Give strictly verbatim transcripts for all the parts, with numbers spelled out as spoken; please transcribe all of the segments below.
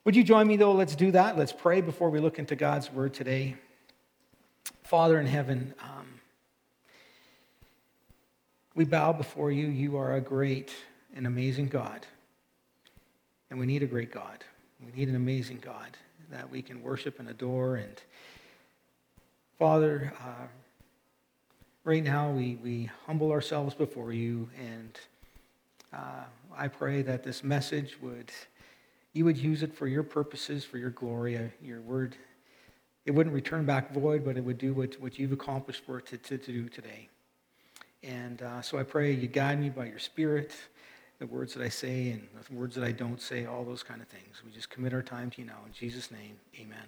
Would you join me, though? Let's do that. Let's pray before we look into God's word today. Father in heaven, um, we bow before you. You are a great and amazing God. And we need a great God. We need an amazing God that we can worship and adore. And Father, uh, right now we, we humble ourselves before you. And uh, I pray that this message would, you would use it for your purposes, for your glory, uh, your word. It wouldn't return back void, but it would do what, what you've accomplished for it to, to, to do today. And uh, so I pray you guide me by your Spirit, the words that I say and the words that I don't say, all those kind of things. We just commit our time to you now. In Jesus' name, amen.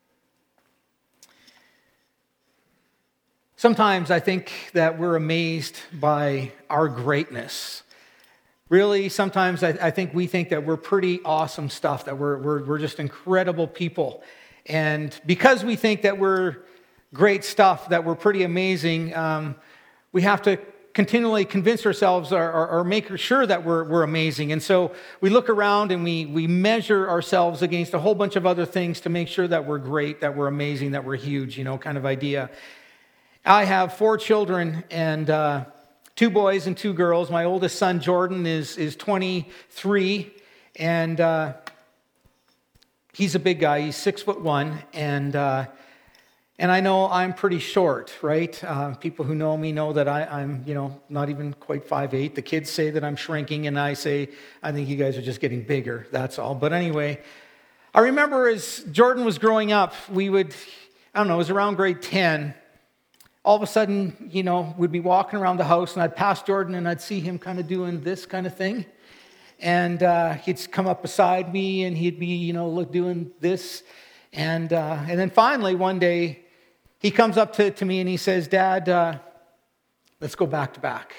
Sometimes I think that we're amazed by our greatness. Really, sometimes I, I think we think that we're pretty awesome stuff, that we're, we're, we're just incredible people. And because we think that we're great stuff, that we're pretty amazing, um, we have to continually convince ourselves or, or, or make sure that we're, we're amazing. And so we look around and we, we measure ourselves against a whole bunch of other things to make sure that we're great, that we're amazing, that we're huge, you know, kind of idea. I have four children and uh, two boys and two girls. My oldest son, Jordan, is, is twenty-three, and uh, he's a big guy. He's six foot one, and uh, and I know I'm pretty short, right? Uh, people who know me know that I, I'm, you know, not even quite five eight. The kids say that I'm shrinking, and I say, I think you guys are just getting bigger, that's all. But anyway, I remember as Jordan was growing up, we would, I don't know, it was around grade ten, all of a sudden, you know, we'd be walking around the house, and I'd pass Jordan, and I'd see him kind of doing this kind of thing. And uh, he'd come up beside me, and he'd be, you know, look, doing this. And uh, and then finally, one day, he comes up to, to me, and he says, Dad, uh, let's go back to back.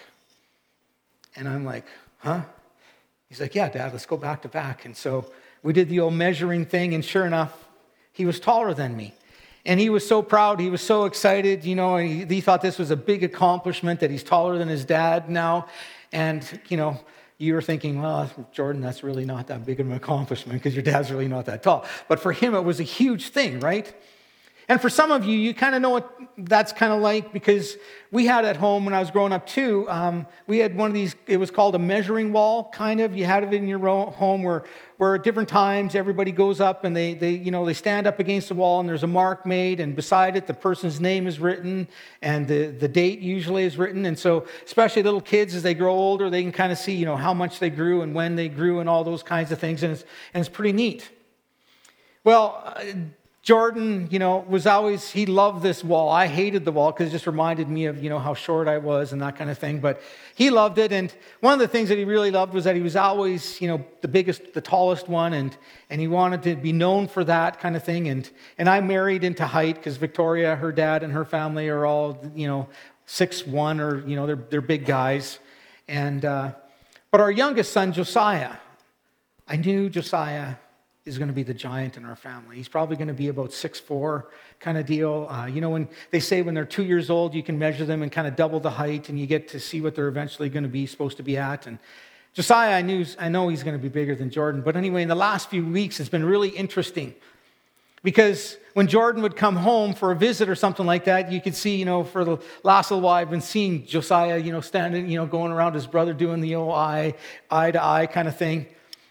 And I'm like, huh? He's like, yeah, Dad, let's go back to back. And so we did the old measuring thing, and sure enough, he was taller than me. And he was so proud, he was so excited, you know, he, he thought this was a big accomplishment that he's taller than his dad now. And, you know, you were thinking, well, Jordan, that's really not that big of an accomplishment because your dad's really not that tall. But for him, it was a huge thing, right? And for some of you, you kind of know what that's kind of like, because we had at home when I was growing up too, um, we had one of these, it was called a measuring wall, kind of. You had it in your home where, where at different times everybody goes up and they, they, you know, they stand up against the wall and there's a mark made, and beside it the person's name is written and the, the date usually is written. And so especially little kids, as they grow older, they can kind of see, you know, how much they grew and when they grew and all those kinds of things. And it's, and it's pretty neat. Well, uh, Jordan, you know, was always, he loved this wall. I hated the wall because it just reminded me of, you know, how short I was and that kind of thing. But he loved it. And one of the things that he really loved was that he was always, you know, the biggest, the tallest one. And, and he wanted to be known for that kind of thing. And, and I married into height because Victoria, her dad and her family are all, you know, six one, or, you know, they're, they're big guys. And, uh, but our youngest son, Josiah, I knew Josiah is going to be the giant in our family. He's probably going to be about six four kind of deal. Uh, you know, when they say when they're two years old, you can measure them and kind of double the height, and you get to see what they're eventually going to be supposed to be at. And Josiah, I knew, I know he's going to be bigger than Jordan. But anyway, in the last few weeks, it's been really interesting because when Jordan would come home for a visit or something like that, you could see, you know, for the last little while, I've been seeing Josiah, you know, standing, you know, going around his brother doing the old eye, eye to eye kind of thing.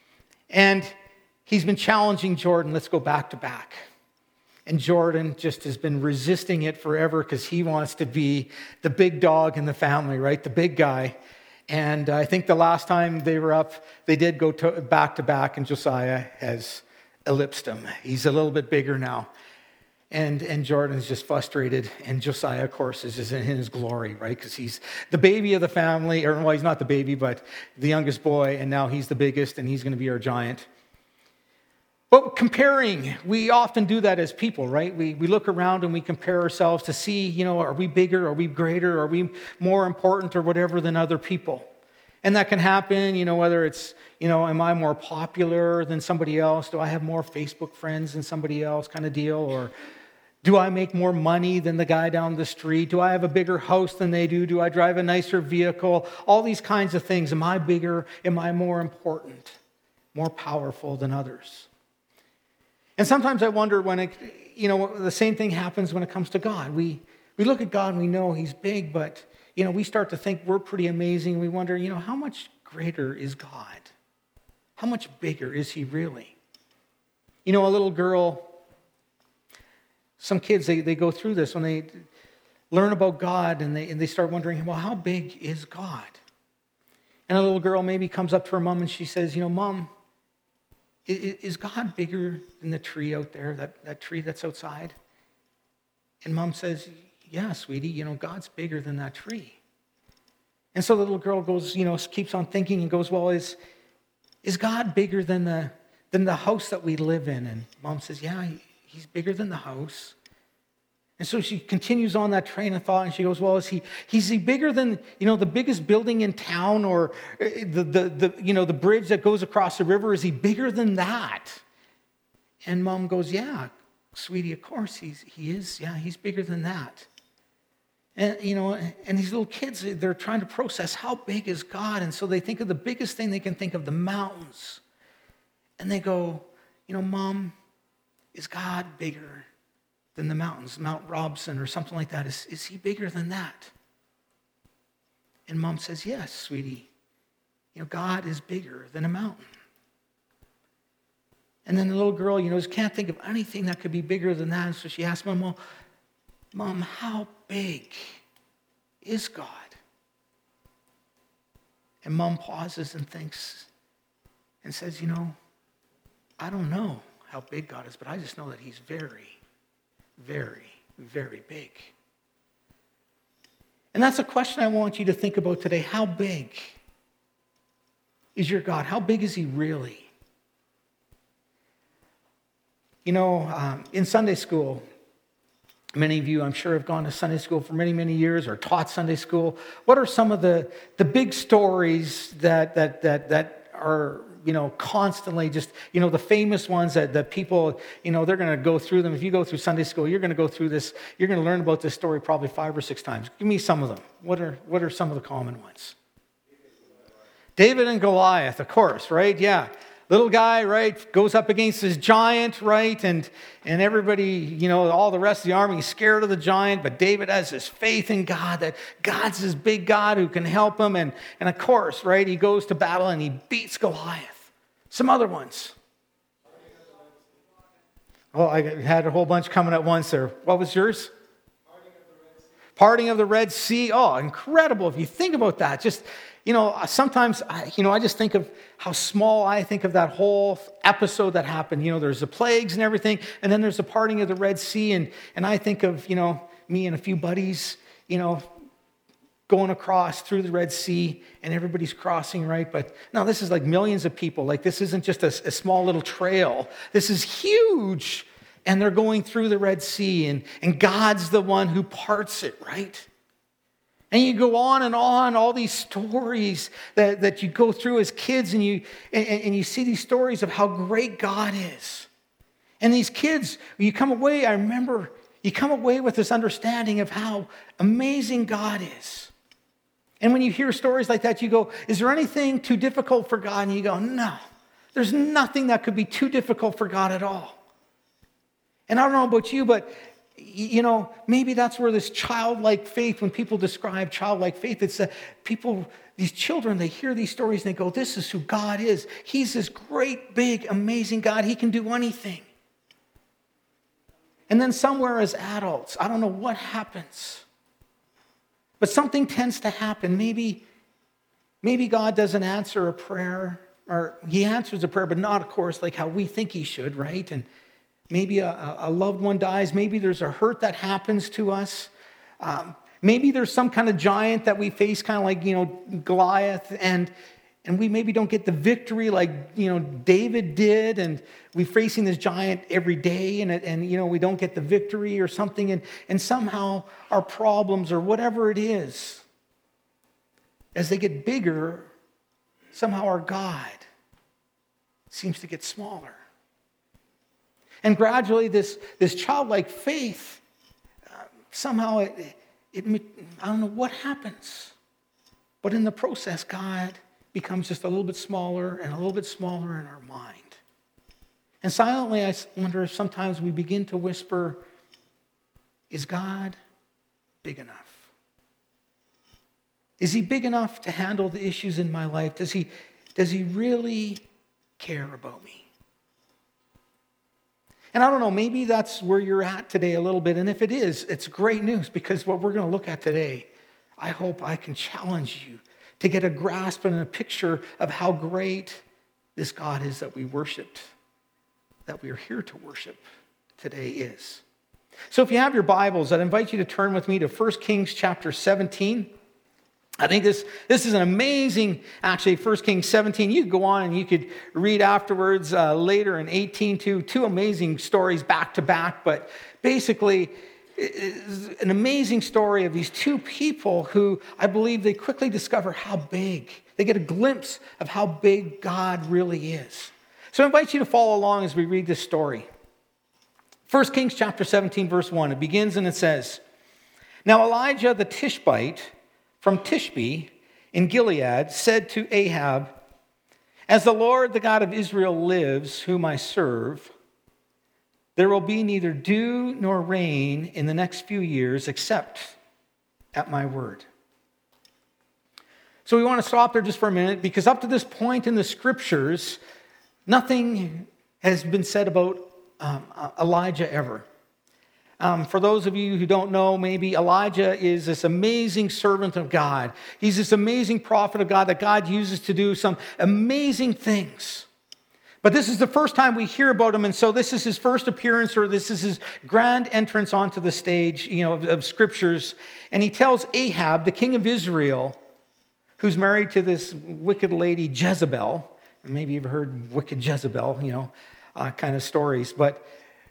And he's been challenging Jordan, let's go back to back. And Jordan just has been resisting it forever because he wants to be the big dog in the family, right? The big guy. And I think the last time they were up, they did go to back to back, and Josiah has eclipsed him. He's a little bit bigger now. And and Jordan's just frustrated. And Josiah, of course, is just in his glory, right? Because he's the baby of the family. Or, well, he's not the baby, but the youngest boy. And now he's the biggest, and he's going to be our giant. But comparing, we often do that as people, right? We we look around and we compare ourselves to see, you know, are we bigger? Are we greater? Are we more important or whatever than other people? And that can happen, you know, whether it's, you know, am I more popular than somebody else? Do I have more Facebook friends than somebody else kind of deal? Or do I make more money than the guy down the street? Do I have a bigger house than they do? Do I drive a nicer vehicle? All these kinds of things. Am I bigger? Am I more important? More powerful than others? And sometimes I wonder when it, you know, the same thing happens when it comes to God. We we look at God and we know he's big, but, you know, we start to think we're pretty amazing. We wonder, you know, how much greater is God? How much bigger is he really? You know, a little girl, some kids, they, they go through this when they learn about God and they, and they start wondering, well, how big is God? And a little girl maybe comes up to her mom and she says, you know, Mom, is God bigger than the tree out there, that, that tree that's outside? And Mom says, yeah, sweetie, you know, God's bigger than that tree. And so the little girl goes, you know, keeps on thinking and goes, well, is, is God bigger than the, than the house that we live in? And Mom says, yeah, he, he's bigger than the house. And so she continues on that train of thought and she goes, well, is he, is he bigger than, you know, the biggest building in town or the, the, the, you know, the bridge that goes across the river? Is he bigger than that? And Mom goes, yeah, sweetie, of course he's, he is. Yeah, he's bigger than that. And, you know, and these little kids, they're trying to process how big is God? And so they think of the biggest thing they can think of, the mountains. And they go, you know, Mom, is God bigger than the mountains, Mount Robson or something like that? Is, is he bigger than that? And Mom says, yes, sweetie. You know, God is bigger than a mountain. And then the little girl, you know, just can't think of anything that could be bigger than that. And so she asks Mom, well, Mom, how big is God? And Mom pauses and thinks and says, you know, I don't know how big God is, but I just know that he's very, very, very big. And that's a question I want you to think about today. How big is your God? How big is he really? You know, um, in Sunday school, many of you, I'm sure, have gone to Sunday school for many, many years or taught Sunday school. What are some of the, the big stories that that that that are, you know, constantly just, you know, the famous ones that, that people, you know, they're going to go through them. If you go through Sunday school, you're going to go through this, you're going to learn about this story probably five or six times. Give me some of them. What are what are some of the common ones? David and Goliath, of course, right? Yeah. Little guy, right, goes up against this giant, right, and and everybody, you know, all the rest of the army is scared of the giant, but David has this faith in God, that God's this big God who can help him, and, and of course, right, he goes to battle and he beats Goliath. Some other ones. Oh, I had a whole bunch coming at once there. What was yours? Parting of the Red Sea. Oh, incredible. If you think about that, just, you know, sometimes, you know, I just think of how small I think of that whole episode that happened. You know, there's the plagues and everything, and then there's the parting of the Red Sea, and, and I think of, you know, me and a few buddies, you know, going across through the Red Sea, and everybody's crossing, right? But no, this is like millions of people. Like, this isn't just a, a small little trail. This is huge. And they're going through the Red Sea, and, and God's the one who parts it, right? And you go on and on, all these stories that, that you go through as kids, and you and, and you see these stories of how great God is. And these kids, when you come away, I remember, you come away with this understanding of how amazing God is. And when you hear stories like that, you go, is there anything too difficult for God? And you go, no, there's nothing that could be too difficult for God at all. And I don't know about you, but, you know, maybe that's where this childlike faith, when people describe childlike faith, it's that people, these children, they hear these stories and they go, this is who God is. He's this great, big, amazing God. He can do anything. And then somewhere as adults, I don't know what happens, but something tends to happen. Maybe, maybe God doesn't answer a prayer, or he answers a prayer, but not, of course, like how we think he should, right? And maybe a, a loved one dies. Maybe there's a hurt that happens to us. Um, maybe there's some kind of giant that we face, kind of like, you know, Goliath, and and we maybe don't get the victory like, you know, David did, and we're facing this giant every day, and, and you know, we don't get the victory or something, and, and somehow our problems or whatever it is, as they get bigger, somehow our God seems to get smaller. And gradually, this, this childlike faith, uh, somehow, it, it, I don't know what happens. But in the process, God becomes just a little bit smaller and a little bit smaller in our mind. And silently, I wonder if sometimes we begin to whisper, is God big enough? Is he big enough to handle the issues in my life? Does he, does he really care about me? And I don't know, maybe that's where you're at today a little bit. And if it is, it's great news, because what we're going to look at today, I hope I can challenge you to get a grasp and a picture of how great this God is that we worshiped, that we are here to worship today is. So if you have your Bibles, I'd invite you to turn with me to First Kings chapter seventeen. I think this, this is an amazing, actually, First Kings seventeen. You could go on and you could read afterwards uh, later in eighteen too. Two amazing stories back to back, but basically it's an amazing story of these two people who I believe they quickly discover how big. They get a glimpse of how big God really is. So I invite you to follow along as we read this story. First Kings chapter seventeen, verse one. It begins and it says, "Now Elijah the Tishbite from Tishbe in Gilead said to Ahab, 'As the Lord, the God of Israel lives, whom I serve, there will be neither dew nor rain in the next few years except at my word.'" So we want to stop there just for a minute, because up to this point in the scriptures, nothing has been said about um, Elijah ever. Um, for those of you who don't know, maybe Elijah is this amazing servant of God. He's this amazing prophet of God that God uses to do some amazing things. But this is the first time we hear about him, and so this is his first appearance, or this is his grand entrance onto the stage, you know, of, of scriptures. And he tells Ahab, the king of Israel, who's married to this wicked lady Jezebel. And maybe you've heard wicked Jezebel, you know, uh, kind of stories, but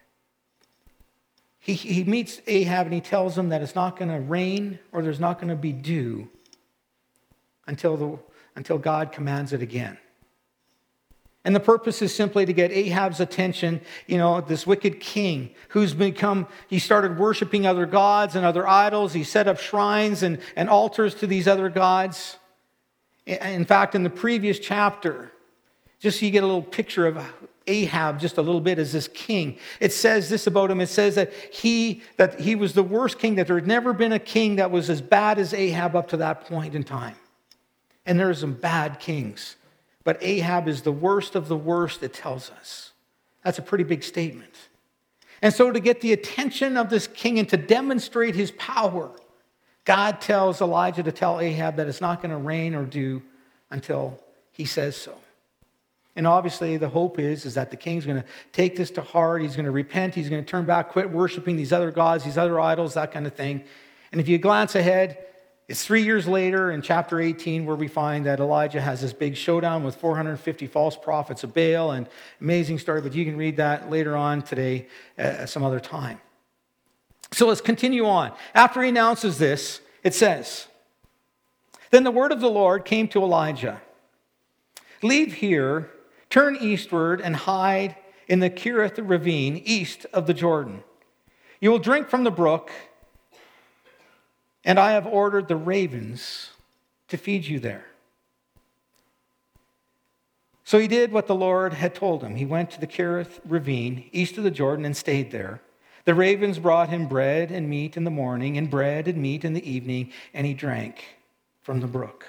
He, he meets Ahab and he tells him that it's not going to rain or there's not going to be dew until, the, until God commands it again. And the purpose is simply to get Ahab's attention, you know, this wicked king who's become, he started worshiping other gods and other idols. He set up shrines and, and altars to these other gods. In fact, in the previous chapter, just so you get a little picture of Ahab just a little bit as this king. It says this about him. It says that he that he was the worst king, that there had never been a king that was as bad as Ahab up to that point in time. And there are some bad kings. But Ahab is the worst of the worst, it tells us. That's a pretty big statement. And so to get the attention of this king and to demonstrate his power, God tells Elijah to tell Ahab that it's not going to rain or dew until he says so. And obviously the hope is, is that the king's going to take this to heart. He's going to repent. He's going to turn back, quit worshiping these other gods, these other idols, that kind of thing. And if you glance ahead, it's three years later in chapter eighteen where we find that Elijah has this big showdown with four hundred fifty false prophets of Baal. And amazing story, but you can read that later on today at some other time. So let's continue on. After he announces this, it says, "Then the word of the Lord came to Elijah. 'Leave here, turn eastward and hide in the Kerith ravine east of the Jordan. You will drink from the brook, and I have ordered the ravens to feed you there.' So he did what the Lord had told him. He went to the Kerith ravine east of the Jordan and stayed there. The ravens brought him bread and meat in the morning, and bread and meat in the evening, and he drank from the brook."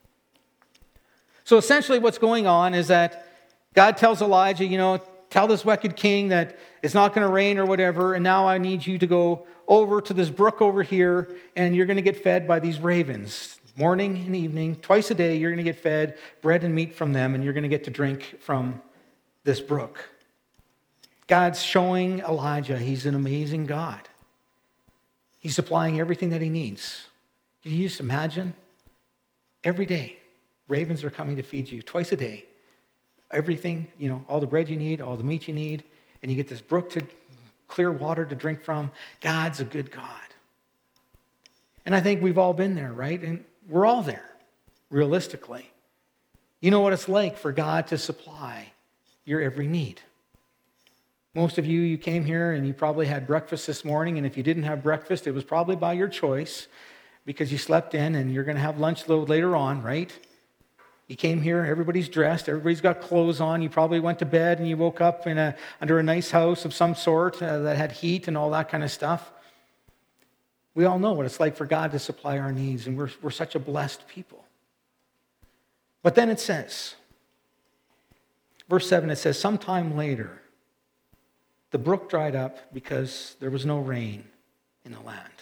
So essentially what's going on is that God tells Elijah, you know, tell this wicked king that it's not going to rain or whatever, and now I need you to go over to this brook over here, and you're going to get fed by these ravens. Morning and evening, twice a day, you're going to get fed bread and meat from them, and you're going to get to drink from this brook. God's showing Elijah he's an amazing God. He's supplying everything that he needs. Can you just imagine? Every day, ravens are coming to feed you twice a day. Everything, you know, all the bread you need, all the meat you need, and you get this brook to clear water to drink from. God's a good God. And I think we've all been there, right? And we're all there, realistically. You know what it's like for God to supply your every need. Most of you, you came here and you probably had breakfast this morning, and if you didn't have breakfast, it was probably by your choice because you slept in, and you're going to have lunch a little later on, right? You came here, everybody's dressed, everybody's got clothes on. You probably went to bed and you woke up in a, under a nice house of some sort uh, that had heat and all that kind of stuff. We all know what it's like for God to supply our needs, and we're, we're such a blessed people. But then it says, verse seven, it says, sometime later, the brook dried up because there was no rain in the land.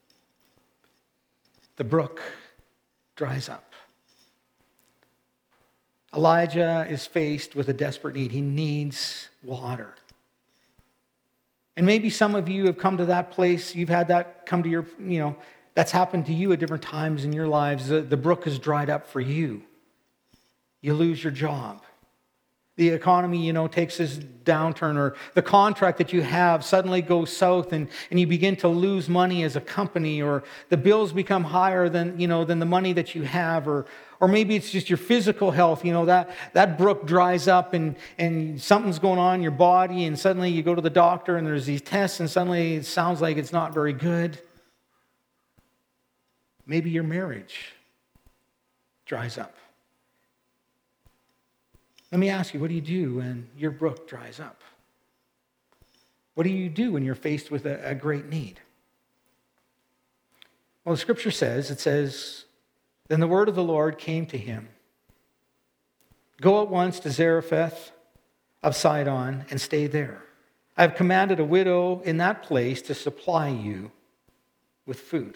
The brook dries up. Elijah is faced with a desperate need. He needs water. And maybe some of you have come to that place, you've had that come to your, you know, that's happened to you at different times in your lives. The, the brook has dried up for you. You lose your job. The economy, you know, takes this downturn, or the contract that you have suddenly goes south, and, and you begin to lose money as a company, or the bills become higher than, you know, than the money that you have, or or maybe it's just your physical health, you know, that, that brook dries up and, and something's going on in your body, and suddenly you go to the doctor and there's these tests and suddenly it sounds like it's not very good. Maybe your marriage dries up. Let me ask you, what do you do when your brook dries up? What do you do when you're faced with a, a great need? Well, the scripture says, it says, then the word of the Lord came to him. Go at once to Zarephath of Sidon and stay there. I have commanded a widow in that place to supply you with food.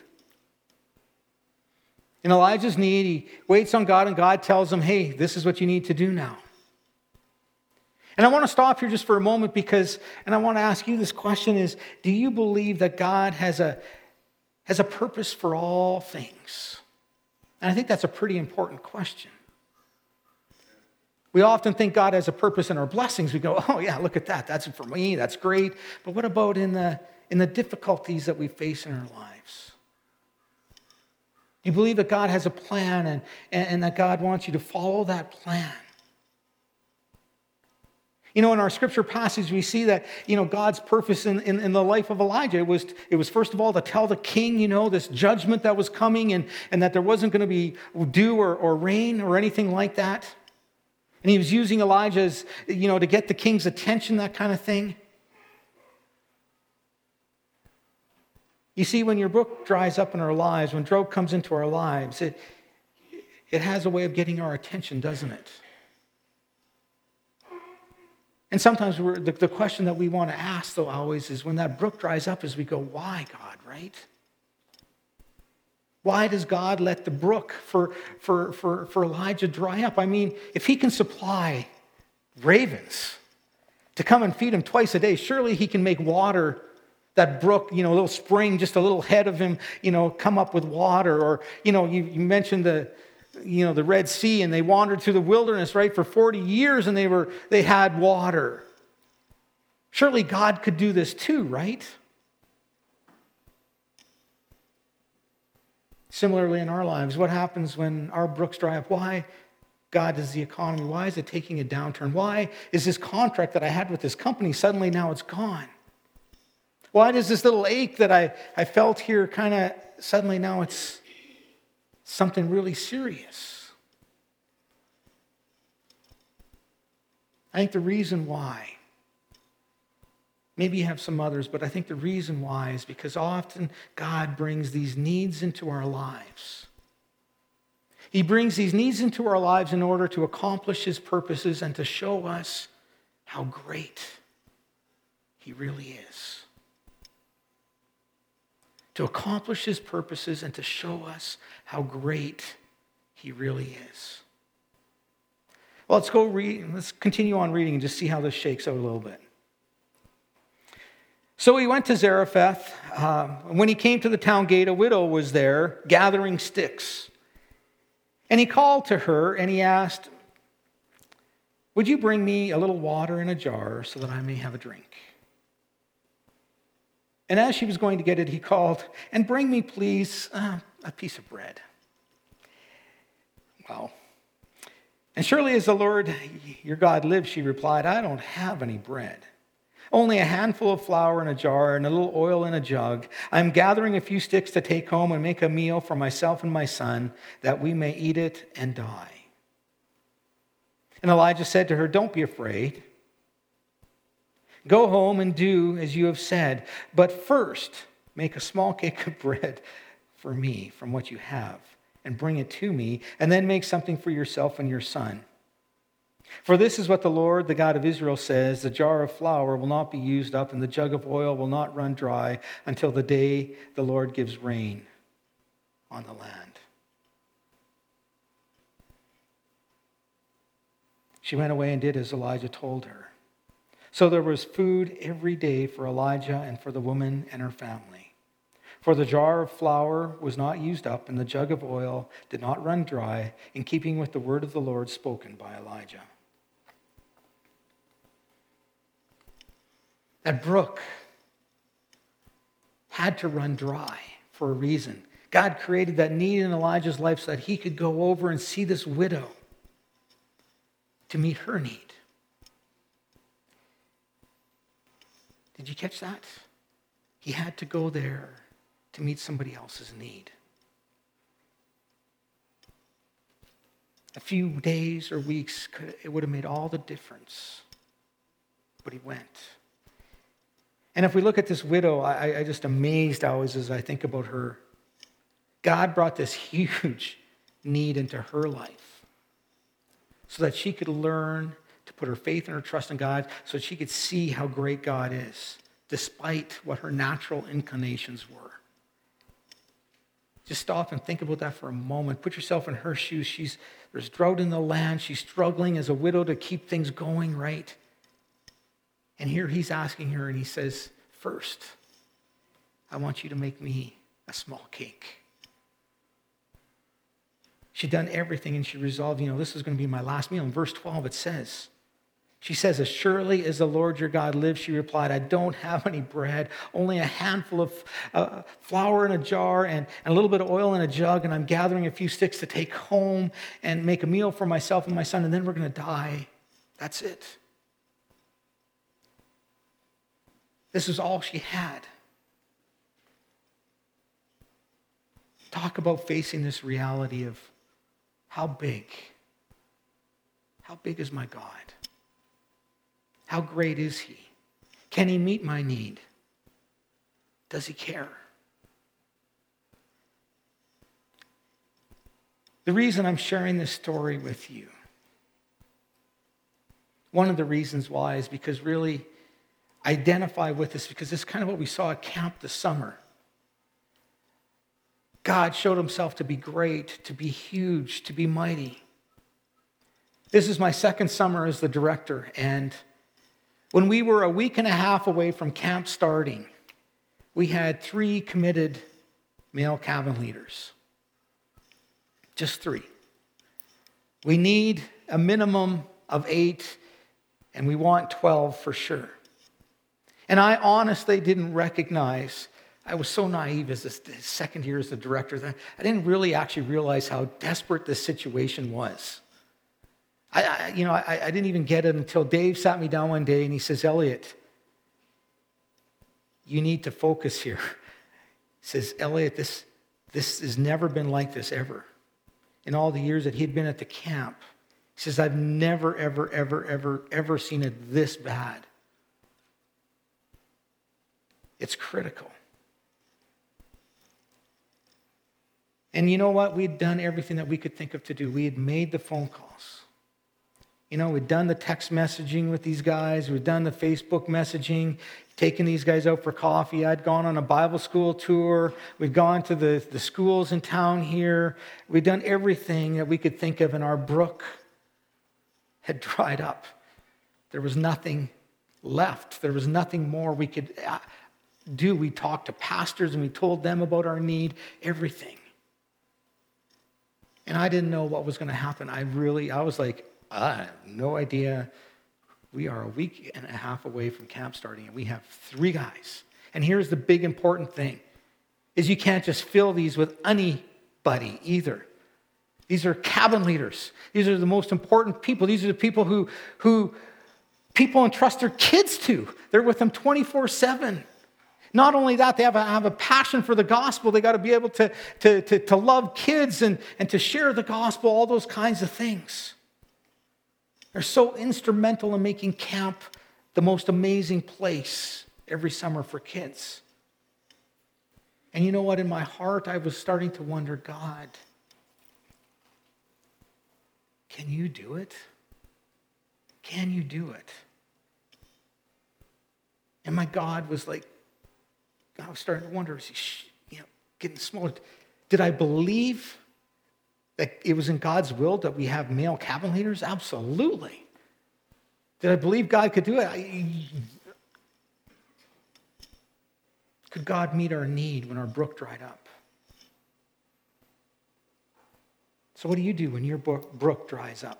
In Elijah's need, he waits on God, and God tells him, hey, this is what you need to do now. And I want to stop here just for a moment because, and I want to ask you this question is, do you believe that God has a, has a purpose for all things? And I think that's a pretty important question. We often think God has a purpose in our blessings. We go, oh yeah, look at that. That's for me. That's great. But what about in the, in the difficulties that we face in our lives? Do you believe that God has a plan and, and, and that God wants you to follow that plan? You know, in our scripture passage, we see that, you know, God's purpose in, in, in the life of Elijah, it was, it was first of all to tell the king, you know, this judgment that was coming, and, and that there wasn't going to be dew or, or rain or anything like that. And he was using Elijah as, you know, to get the king's attention, that kind of thing. You see, when your brook dries up in our lives, when drought comes into our lives, it, it has a way of getting our attention, doesn't it? And sometimes we're, the, the question that we want to ask, though, always is when that brook dries up, is we go, why, God, right? Why does God let the brook for, for, for, for Elijah dry up? I mean, if he can supply ravens to come and feed him twice a day, surely he can make water, that brook, you know, a little spring just a little ahead of him, you know, come up with water. Or, you know, you, you mentioned the... you know, the Red Sea, and they wandered through the wilderness, right, for forty years, and they were they had water. Surely God could do this too, right? Similarly in our lives, what happens when our brooks dry up? Why, God, does the economy, why is it taking a downturn? Why is this contract that I had with this company suddenly now it's gone? Why does this little ache that I, I felt here kind of suddenly now it's something really serious? I think the reason why, maybe you have some others, but I think the reason why is because often God brings these needs into our lives. He brings these needs into our lives in order to accomplish his purposes and to show us how great he really is. To accomplish his purposes and to show us how great he really is. Well, let's go read, let's continue on reading and just see how this shakes out a little bit. So he went to Zarephath. Um, when he came to the town gate, a widow was there gathering sticks. And he called to her and he asked, would you bring me a little water in a jar so that I may have a drink? And as she was going to get it, he called, and bring me, please, uh, a piece of bread. Well, and surely as the Lord your God lives, she replied, I don't have any bread. Only a handful of flour in a jar and a little oil in a jug. I'm gathering a few sticks to take home and make a meal for myself and my son, that we may eat it and die. And Elijah said to her, "Don't be afraid. Go home and do as you have said. But first, make a small cake of bread for me from what you have, and bring it to me, and then make something for yourself and your son. For this is what the Lord, the God of Israel, says: the jar of flour will not be used up, and the jug of oil will not run dry until the day the Lord gives rain on the land." She went away and did as Elijah told her. So there was food every day for Elijah and for the woman and her family. For the jar of flour was not used up, and the jug of oil did not run dry, in keeping with the word of the Lord spoken by Elijah. That brook had to run dry for a reason. God created that need in Elijah's life so that he could go over and see this widow to meet her need. Did you catch that? He had to go there to meet somebody else's need. A few days or weeks, could, it would have made all the difference. But he went. And if we look at this widow, I, I just amazed always as I think about her. God brought this huge need into her life so that she could learn to put her faith and her trust in God, so that she could see how great God is, despite what her natural inclinations were. Just stop and think about that for a moment. Put yourself in her shoes. She's, there's drought in the land. She's struggling as a widow to keep things going right. And here he's asking her, and he says, "First, I want you to make me a small cake." She'd done everything, and she resolved, you know, this is going to be my last meal. In verse twelve, it says, she says, "As surely as the Lord your God lives," she replied, "I don't have any bread, only a handful of uh, flour in a jar and, and a little bit of oil in a jug, and I'm gathering a few sticks to take home and make a meal for myself and my son, and then we're going to die. That's it." This is all she had. Talk about facing this reality of how big, how big is my God? How great is he? Can he meet my need? Does he care? The reason I'm sharing this story with you, one of the reasons why, is because really I identify with this, because this is kind of what we saw at camp this summer. God showed himself to be great, to be huge, to be mighty. This is my second summer as the director, and when we were a week and a half away from camp starting, we had three committed male cabin leaders. Just three. We need a minimum of eight, and we want twelve for sure. And I honestly didn't recognize, I was so naive as this second year as the director, that I didn't really actually realize how desperate this situation was. I, I you know, I, I didn't even get it until Dave sat me down one day and he says, "Elliot, you need to focus here." He says, "Elliot, this, this has never been like this ever. In all the years that he'd been at the camp," he says, "I've never, ever, ever, ever, ever seen it this bad. It's critical." And you know what? We had done everything that we could think of to do. We had made the phone calls. You know, we'd done the text messaging with these guys. We'd done the Facebook messaging, taken these guys out for coffee. I'd gone on a Bible school tour. We'd gone to the, the schools in town here. We'd done everything that we could think of, and our brook had dried up. There was nothing left. There was nothing more we could do. We talked to pastors, and we told them about our need, everything. And I didn't know what was going to happen. I really, I was like, I have no idea. We are a week and a half away from camp starting, and we have three guys. And here's the big important thing, is you can't just fill these with anybody either. These are cabin leaders. These are the most important people. These are the people who, who people entrust their kids to. They're with them twenty-four seven. Not only that, they have a, have a passion for the gospel. They got to be able to, to, to, to love kids and, and to share the gospel, all those kinds of things. They're so instrumental in making camp the most amazing place every summer for kids. And you know what? In my heart, I was starting to wonder, God, can you do it? Can you do it? And my God was like, I was starting to wonder, is he, you know, getting smaller? Did I believe that it was in God's will that we have male cabin leaders? Absolutely. Did I believe God could do it? I, could God meet our need when our brook dried up? So what do you do when your brook dries up?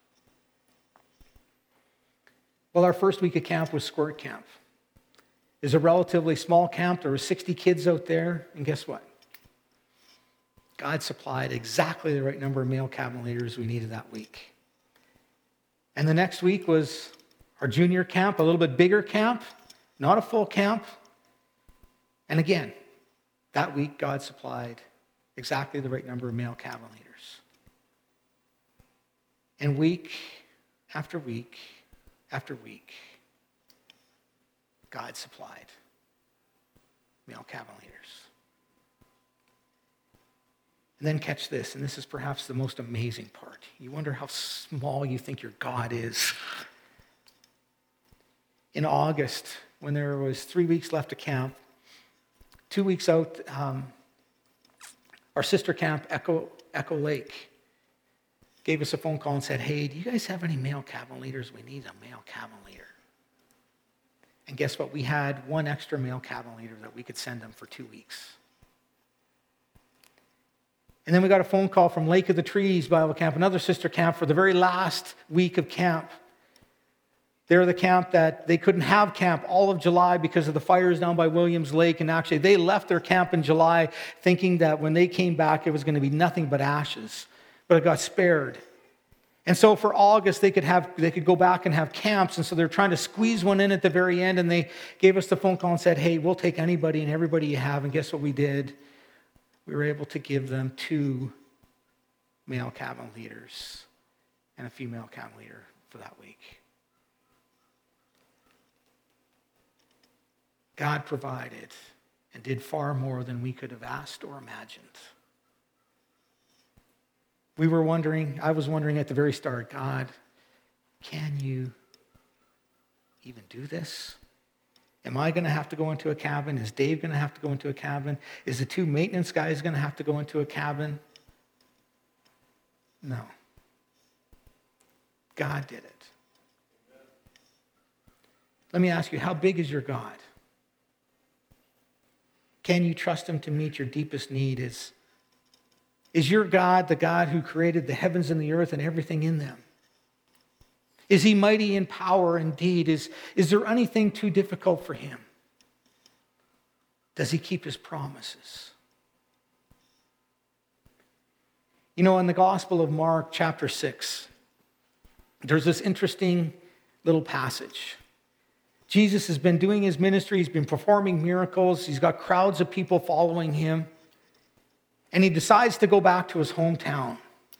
Well, our first week of camp was Squirt Camp. It's a relatively small camp. There were sixty kids out there. And guess what? God supplied exactly the right number of male cabin leaders we needed that week. And the next week was our junior camp, a little bit bigger camp, not a full camp. And again, that week God supplied exactly the right number of male cabin leaders. And week after week after week, God supplied male cabin leaders. And then catch this, and this is perhaps the most amazing part. You wonder how small you think your God is. In August, when there was three weeks left of camp, two weeks out, um, our sister camp, Echo, Echo Lake, gave us a phone call and said, hey, do you guys have any male cabin leaders? We need a male cabin leader. And guess what? We had one extra male cabin leader that we could send them for two weeks. And then we got a phone call from Lake of the Trees Bible Camp, another sister camp, for the very last week of camp. They're the camp that they couldn't have camp all of July because of the fires down by Williams Lake. And actually, they left their camp in July thinking that when they came back, it was going to be nothing but ashes. But it got spared. And so for August, they could have they could go back and have camps. And so they're trying to squeeze one in at the very end. And they gave us the phone call and said, hey, we'll take anybody and everybody you have. And guess what we did? We were able to give them two male cabin leaders and a female cabin leader for that week. God provided and did far more than we could have asked or imagined. We were wondering, I was wondering at the very start, God, can you even do this? Am I going to have to go into a cabin? Is Dave going to have to go into a cabin? Is the two maintenance guys going to have to go into a cabin? No. God did it. Let me ask you, how big is your God? Can you trust him to meet your deepest need? Is, is your God the God who created the heavens and the earth and everything in them? Is he mighty in power indeed? Is, is there anything too difficult for him? Does he keep his promises? You know, in the Gospel of Mark, chapter six, there's this interesting little passage. Jesus has been doing his ministry. He's been performing miracles. He's got crowds of people following him. And he decides to go back to his hometown.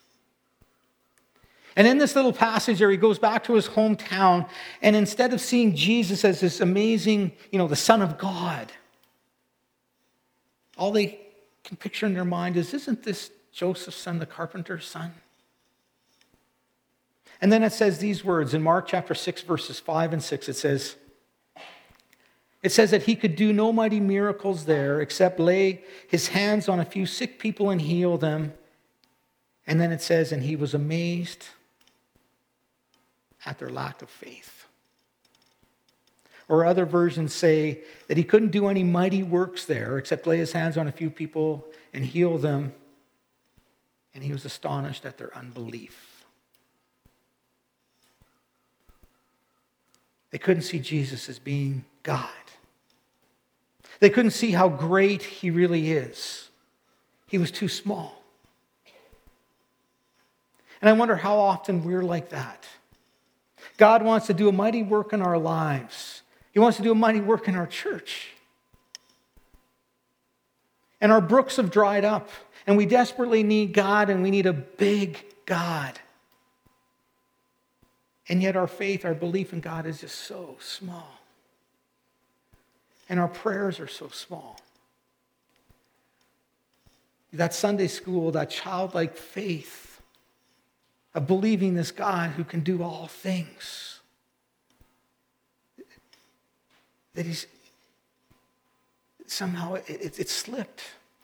And in this little passage there, he goes back to his hometown, and instead of seeing Jesus as this amazing, you know, the Son of God, all they can picture in their mind is, isn't this Joseph's son, the carpenter's son? And then it says these words in Mark chapter six, verses five and six. It says, it says that he could do no mighty miracles there except lay his hands on a few sick people and heal them. And then it says, and he was amazed at their lack of faith. Or other versions say that he couldn't do any mighty works there except lay his hands on a few people and heal them. And he was astonished at their unbelief. They couldn't see Jesus as being God. They couldn't see how great he really is. He was too small. And I wonder how often we're like that. God wants to do a mighty work in our lives. He wants to do a mighty work in our church. And our brooks have dried up. And we desperately need God, and we need a big God. And yet our faith, our belief in God is just so small. And our prayers are so small. That Sunday school, that childlike faith of believing this God who can do all things. That he's somehow it, it, it slipped.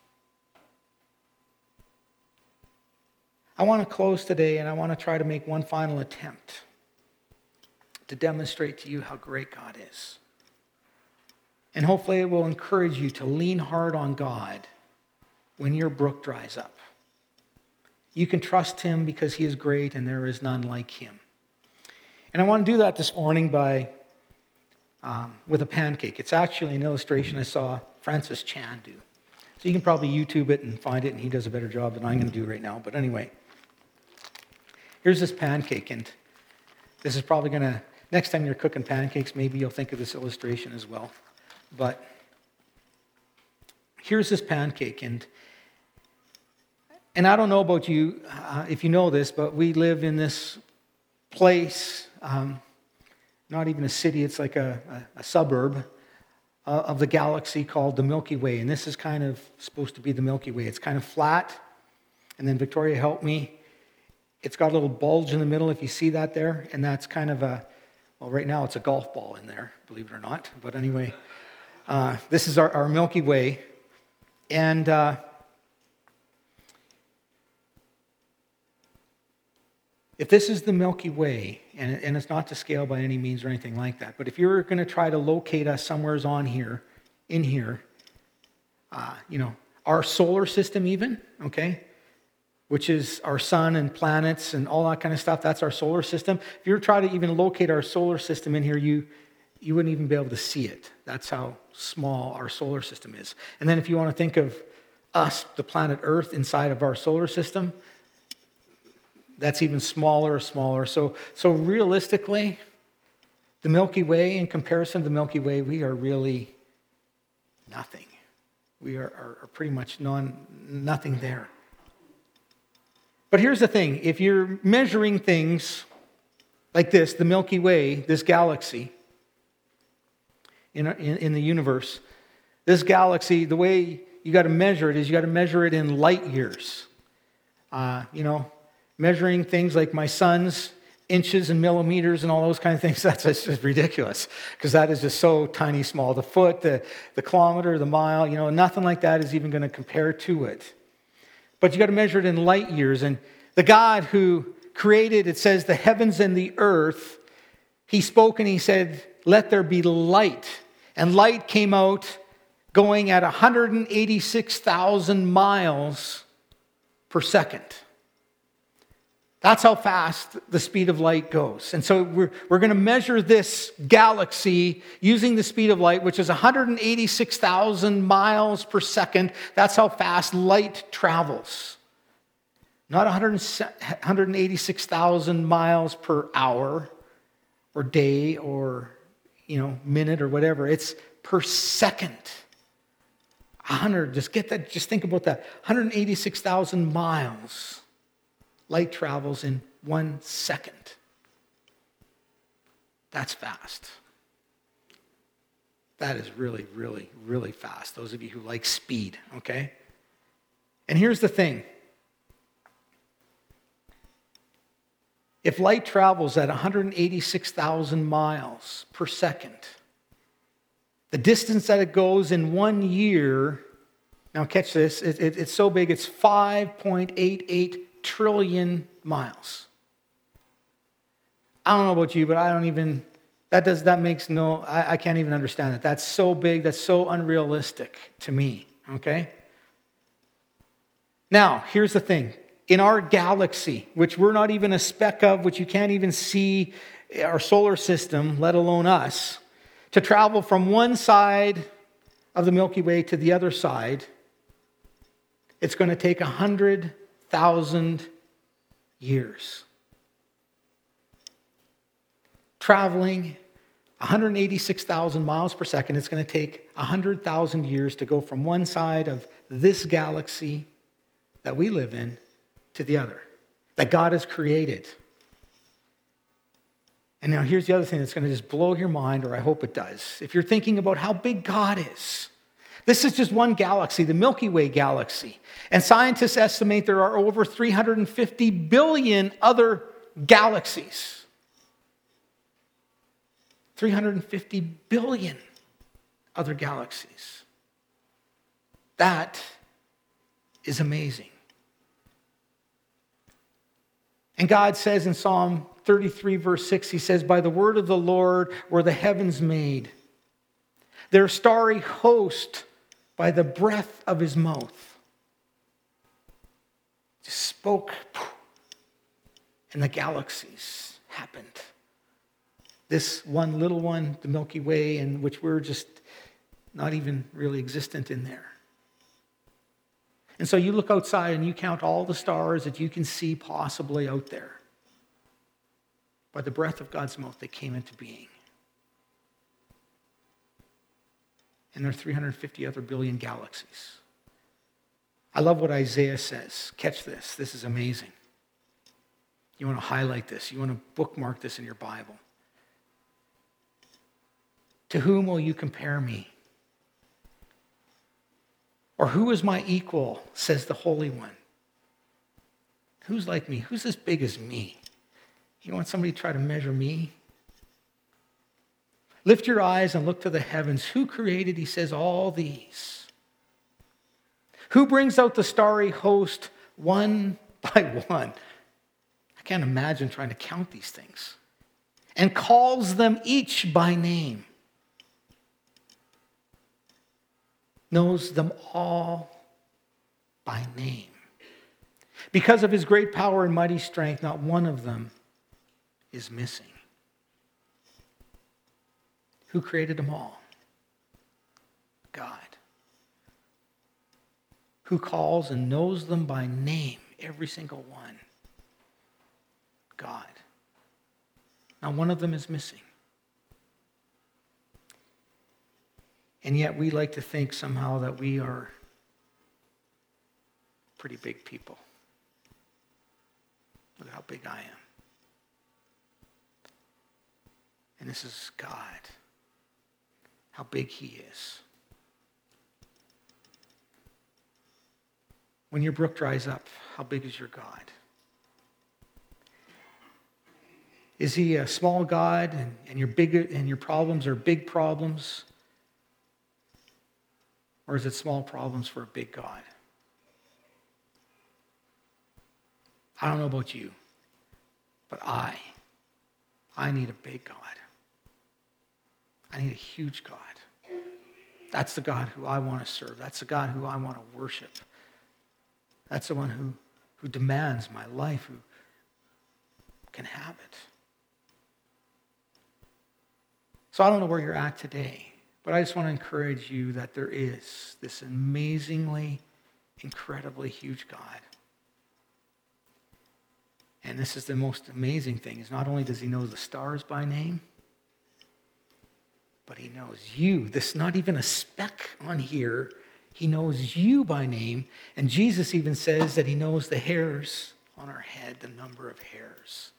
I want to close today and I want to try to make one final attempt to demonstrate to you how great God is. And hopefully it will encourage you to lean hard on God when your brook dries up. You can trust him because he is great and there is none like him. And I want to do that this morning by um, with a pancake. It's actually an illustration I saw Francis Chan do. So you can probably YouTube it and find it, and he does a better job than I'm going to do right now. But anyway, here's this pancake, and this is probably going to, next time you're cooking pancakes, maybe you'll think of this illustration as well. But here's this pancake, and and I don't know about you, uh, if you know this, but we live in this place, um, not even a city, it's like a, a, a suburb uh, of the galaxy called the Milky Way, and this is kind of supposed to be the Milky Way. It's kind of flat, and then Victoria helped me. It's got a little bulge in the middle, if you see that there, and that's kind of a, well, right now it's a golf ball in there, believe it or not, but anyway. Uh, this is our, our Milky Way, and uh, if this is the Milky Way, and, and it's not to scale by any means or anything like that, but if you're going to try to locate us somewheres on here, in here, uh, you know, our solar system even, okay, which is our sun and planets and all that kind of stuff, that's our solar system. If you were trying to even locate our solar system in here, you you wouldn't even be able to see it. That's how small our solar system is. And then if you want to think of us, the planet Earth, inside of our solar system, that's even smaller, smaller. So, so realistically, the Milky Way, in comparison to the Milky Way, we are really nothing. We are, are, are pretty much non, nothing there. But here's the thing. If you're measuring things like this, the Milky Way, this galaxy, In, in, in the universe, this galaxy, the way you got to measure it is you got to measure it in light years. Uh, you know, measuring things like my son's inches and millimeters and all those kind of things, that's just ridiculous because that is just so tiny small. The foot, the, the kilometer, the mile, you know, nothing like that is even going to compare to it. But you got to measure it in light years. And the God who created, it says, the heavens and the earth, he spoke and he said, let there be light. And light came out going at one hundred eighty-six thousand miles per second. That's how fast the speed of light goes. And so we're, we're going to measure this galaxy using the speed of light, which is one hundred eighty-six thousand miles per second. That's how fast light travels. Not one hundred eighty-six thousand miles per hour or day or, you know, minute or whatever. It's per second. one hundred, just get that, just think about that. one hundred eighty-six thousand miles. Light travels in one second. That's fast. That is really, really, really fast. Those of you who like speed, okay? And here's the thing. If light travels at one hundred eighty-six thousand miles per second, the distance that it goes in one year, now catch this, it, it, it's so big, it's five point eight eight trillion miles. I don't know about you, but I don't even, that does, that makes no, I, I can't even understand it. That's so big, that's so unrealistic to me, okay? Now, here's the thing. In our galaxy, which we're not even a speck of, which you can't even see our solar system, let alone us, to travel from one side of the Milky Way to the other side, it's going to take one hundred thousand years. Traveling one hundred eighty-six thousand miles per second, it's going to take one hundred thousand years to go from one side of this galaxy that we live in to the other, that God has created. And now here's the other thing that's going to just blow your mind, or I hope it does. If you're thinking about how big God is, this is just one galaxy, the Milky Way galaxy. And scientists estimate there are over three hundred fifty billion other galaxies. three hundred fifty billion other galaxies. That is amazing. And God says in Psalm thirty-three, verse six, he says, by the word of the Lord were the heavens made, their starry host by the breath of his mouth. Just spoke, and the galaxies happened. This one little one, the Milky Way, in which we're just not even really existent in there. And so you look outside and you count all the stars that you can see possibly out there. By the breath of God's mouth, they came into being. And there are three hundred fifty other billion galaxies. I love what Isaiah says. Catch this. This is amazing. You want to highlight this. You want to bookmark this in your Bible. To whom will you compare me? Or who is my equal, says the Holy One. Who's like me? Who's as big as me? You want somebody to try to measure me? Lift your eyes and look to the heavens. Who created, he says, all these? Who brings out the starry host one by one? I can't imagine trying to count these things. And calls them each by name. Knows them all by name. Because of his great power and mighty strength, not one of them is missing. Who created them all? God. Who calls and knows them by name, every single one? God. Not one of them is missing. And yet we like to think somehow that we are pretty big people. Look at how big I am. And this is God. How big he is. When your brook dries up, how big is your God? Is he a small God and, and your big and your problems are big problems? Or is it small problems for a big God? I don't know about you, but I, I need a big God. I need a huge God. That's the God who I want to serve. That's the God who I want to worship. That's the one who, who demands my life, who can have it. So I don't know where you're at today. But I just want to encourage you that there is this amazingly, incredibly huge God. And this is the most amazing thing, is not only does he know the stars by name, but he knows you. This is not even a speck on here. He knows you by name. And Jesus even says that he knows the hairs on our head, the number of hairs.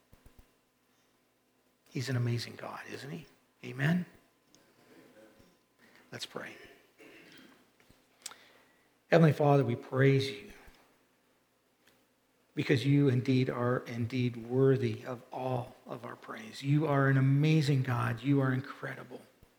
He's an amazing God, isn't he? Amen? Let's pray. Heavenly Father, we praise you because you indeed are indeed worthy of all of our praise. You are an amazing God. You are incredible.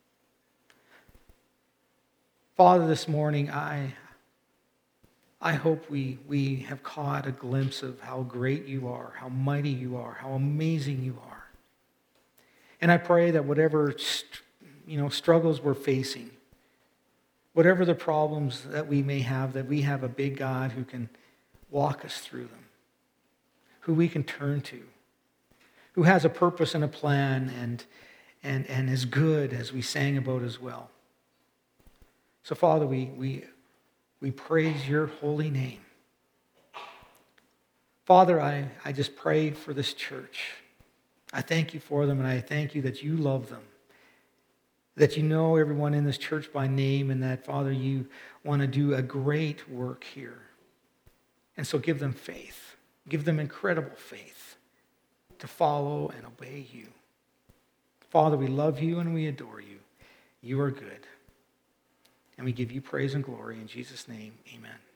Father, this morning, I, I hope we, we have caught a glimpse of how great you are, how mighty you are, how amazing you are. And I pray that whatever you know, struggles we're facing, whatever the problems that we may have, that we have a big God who can walk us through them, who we can turn to, who has a purpose and a plan and, and, and is good, as we sang about as well. So, Father, we, we, we praise your holy name. Father, I, I just pray for this church. I thank you for them, and I thank you that you love them, that you know everyone in this church by name, and that, Father, you want to do a great work here. And so give them faith. Give them incredible faith to follow and obey you. Father, we love you and we adore you. You are good. And we give you praise and glory in Jesus' name. Amen.